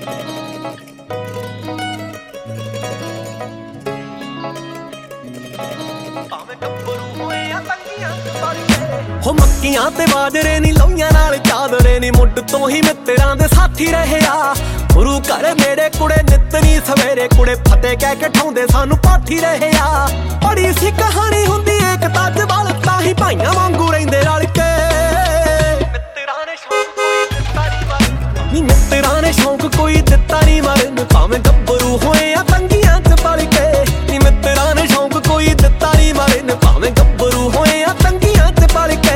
हो मक्कियां ते बाजरे नी लौइयां नाल चादरे नी मुੱਢ ਤੋਂ ਹੀ ਮਿੱਤਰਾਂ ਦੇ ਸਾਥੀ ਰਹਿਆ ਗੁਰੂ ਘਰ ਨੇੜੇ ਕੁੜੇ ਨਿੱਤ ਨੀ ਸਵੇਰੇ ਕੁੜੇ ਫਤਿਹ ਕਹਿ ਕੇ ਠਾਉਂਦੇ ਸਾਨੂੰ ਪਾਠੀ ਰਹਿਆ ਬੜੀ ਸੀ ਕਹਾਣੀ ਹੁੰਦੀ ਏਕਤਾ ਚ ਬਲ ਤਾਂ ਹੀ ਭਾਈਆਂ ਵਾਂਗੂ ਰਹਿੰਦੇ ਰਲ ਕੇ ਮਿੱਤਰਾਂ ਨੇ ਸ਼ੌਂਕ ਕੋਈ ਦਿੱਤਾ ਨੀ ਮਰਨ ਨੀ ਮਿੱਤਰਾਂ ਨੇ ਸ਼ੌਂਕ ਕੋਈ ਦਿੱਤਾ ਨੀ ਮਰਨ ਭਾਵੇਂ ਗੱਭਰੂ ਹੋਏ ਆ ਤੰਗੀਆਂ ਚ ਪਲ ਕੇ ਨੀ ਮਿੱਤਰਾਂ ਨੇ ਸ਼ੌਂਕ ਕੋਈ ਦਿੱਤਾ ਨੀ ਮਰਨ ਭਾਵੇਂ ਗੱਭਰੂ ਹੋਏ ਆ ਤੰਗੀਆਂ ਚ ਪਲ ਕੇ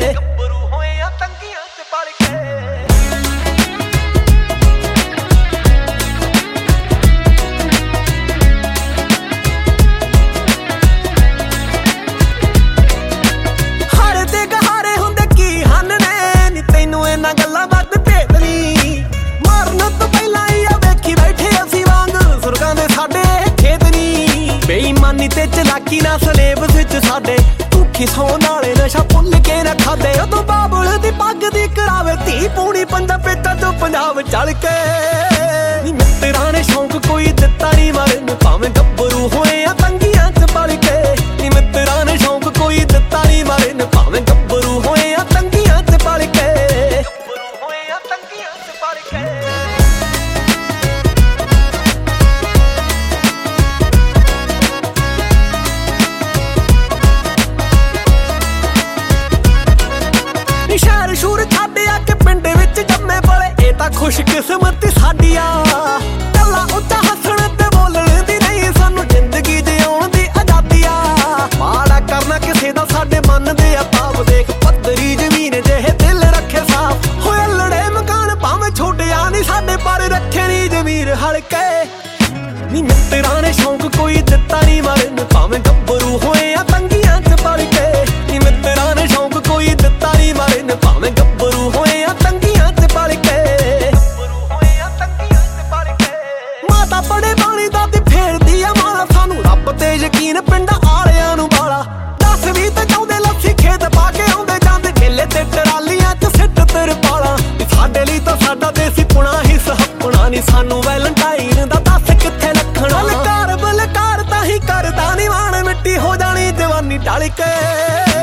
ਬੇਈਮਾਨੀ ਤੇ ਚਲਾਕੀ ਨਾ ਸਲੇਬਸ ਵਿੱਚ ਸਾਡੇ ਭੁੱਖੀ ਸੌਣ ਵਾਲੇ ਨਸ਼ਾ ਭੁੱਲ ਕੇ ਨਾ ਖਾਦੇ ਉਦੋਂ ਬਾਬਲ ਦੀ ਪੱਗ ਦੀ ਕਰਾਵੇ ਧੀ ਪੂਣੀ ਪੰਜਾ ਪੇਟਾਂ ਤੋਂ ਪੰਜਾਬ ਚੱਲ ਕੇ ਨੀ ਮਿੱਤਰਾਂ ਨੇ ਸ਼ੌਂਕ ਕੋਈ ਦਿੱਤਾ ਨੀ ਮਰਨ ਭਾਵੇਂ ਗੱਭਰੂ ਹੋਏ ਆ ਤੰਗੀਆਂ ਚ ਪਲ ਕੇ ਨੀ ਮਿੱਤਰਾਂ ਨੇ ਸ਼ੌਂਕ ਕੋਈ ਦਿੱਤਾ ਨੀ ਮਰਨ ਭਾਵੇਂ ਗੱਭਰੂ ਹੋਏ ਆ ਤੰਗੀਆਂ ਚ ਪਲ ਕੇ ਗੱਭਰੂ ਹੋਏ ਆ ਤੰਗੀਆਂ ਚ ਪਲ ਕੇ शहर शूर छाड़े आके पिंड विच जम्मे पले ये तां खुशकिस्मती साडी आ गल्लां उच्चा हसण ते बोलण दी नहीं सानू जिंदगी जिउण दी आजादी आ माड़ा करना किसे दा साडे मन दे अताब देख पत्थरी जमीन जेहे दिल रखे साफ होए लड़े मकान भावें छोड़िया नी साडे पर रखे नी जमीर हलके नी मित्तरां ने शौक कोई दित्ता नी मरण भावें गब्बरू होए आ तंगियां च पल के नी मित्तरां ने शौक कोई दित्ता नी मरण भावें गब्बरू होए आ तंगियां च पल के गब्बरू होए आ तंगियां च पल के माता बड़े बाणी दा ते फेरदी आ माला सानू रब ते यकीन पिंडां आलियां नू बाला 10 20 ते चाउंदे लस्सी खेत पा के आउंदे जांदे मेले ते टरालियां च सिੱਟ तरपाला साडे लई तां साडा देसी पुणा ही सहापणा नी सानू वैलेंटाइन दा दस कित्थे लखणा बलकार तां ही करदा नी वाण मिट्टी हो जानी जवानी ढल के